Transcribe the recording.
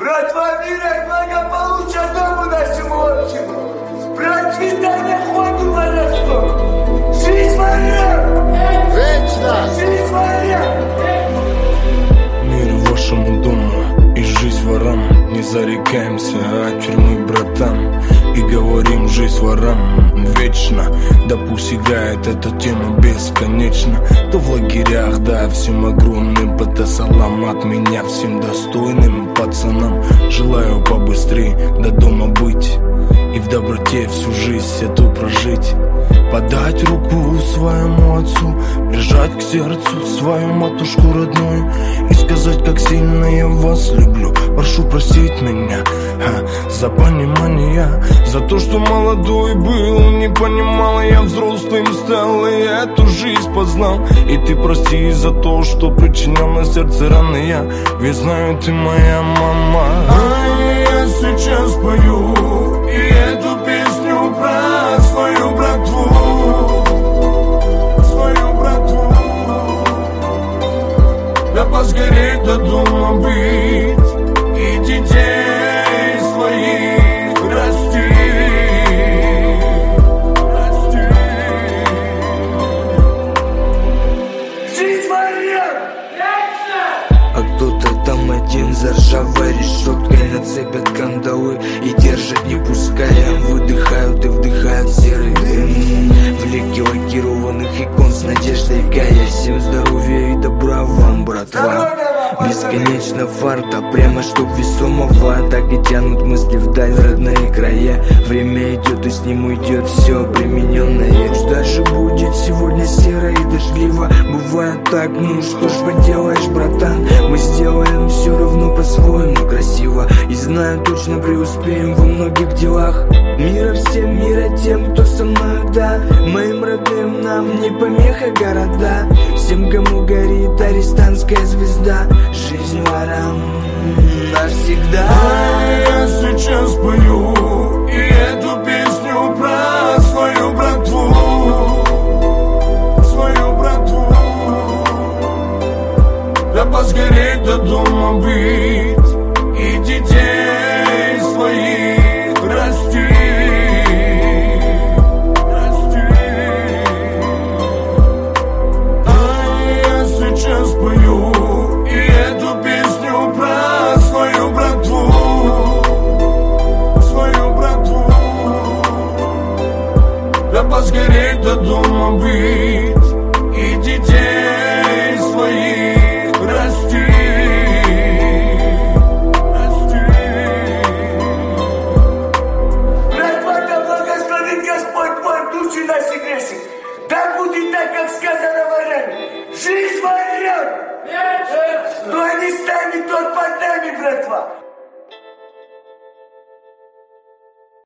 Братва, мира, благополучия дому нашему общему. Процветания ходу воровству. Жизнь моя! Вечно! Жизнь моя! Мир вашему дому и жизнь ворам. Не зарекаемся от тюрьмы, братан, и говорим жизнь ворам вечно. Да пусть играет эта тема бесконечно. То в лагерях, да, всем огромным ПТ-салам от меня всем достойным пацанам. Желаю побыстрее до дома быть и в доброте всю жизнь эту прожить. Подать руку своему отцу, прижать к сердцу свою матушку родную и сказать, как сильно я вас люблю. Прошу простить меня за понимание, за то, что молодой был, не понимал, я взрослым стал и эту жизнь познал. И ты прости за то, что причинял на сердце раны я, ведь знаю, ты моя мама. Я сейчас пою и эту песню про свою братву. Да поскорей до дома быть и детей своих расти. Жизнь моя! А кто-то там один за ржавой решеткой нацепят кандалы и держат, не пуская. Выдыхают и вдыхают серый дым в лике лакированных икон с надеждой гая. Всем здоровья и добра вам, братва. Бесконечно фарта, прямо чтоб весомого. Так и тянут мысли вдаль родные края. Время идет и с ним уйдет все примененное. Пусть даже будет сегодня серо и дождливо. Бывает так, ну что ж поделаешь, братан. Мы сделаем все равно по-своему красиво. И знаю, точно преуспеем во многих делах. Мира всем, мира тем, кто со мной, да. Моим родным нам не помеха города. Всем, кому горит арестантская звезда. Жизнь ворам.